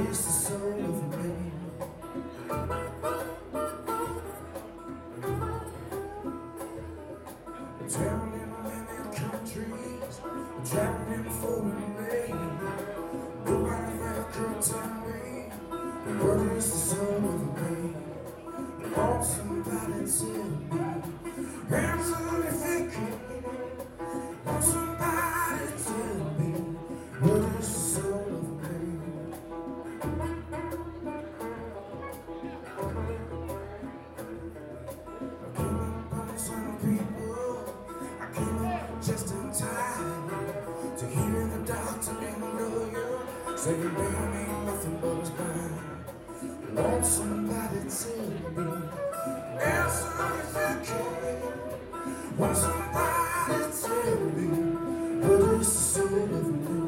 is the soul of me? Drowned in many countries, drowned in foreign rain. Nobody there could tell me what is the soul of me. Want somebody to me. Hands on your thinking. Want somebody to tell me what is the soul of me. I came up on some people. I came up just in time to hear the doctor and the lawyer say your man ain't nothing but his mind. Want somebody to tell me. Answer if I can. Want somebody to tell me what is the soul of me.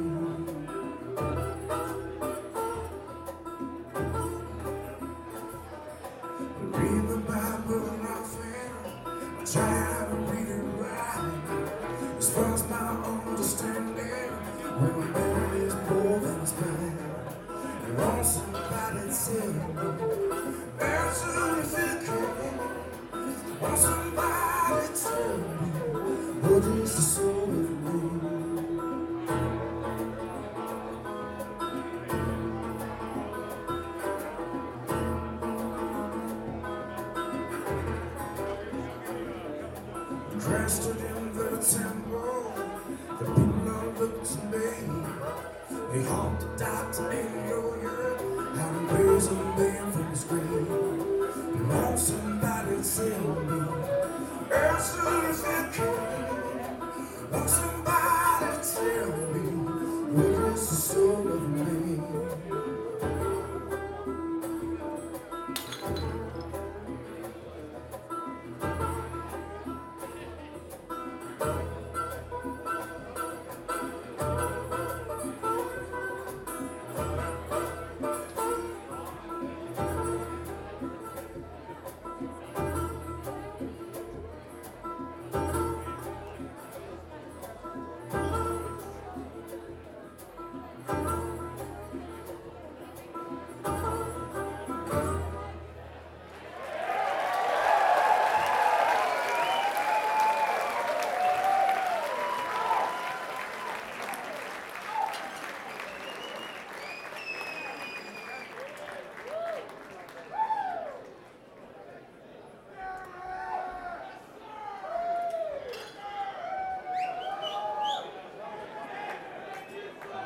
Read the Bible often. I try to read it right. As far as my understanding, when a man is more than his mind. I want somebody to tell me. Answer if I can. Want somebody to tell me what is the soul of me. Christ stood in the temple, the people all looked to me. They haunted the doctor and the lawyer, how to raise a man from his grave.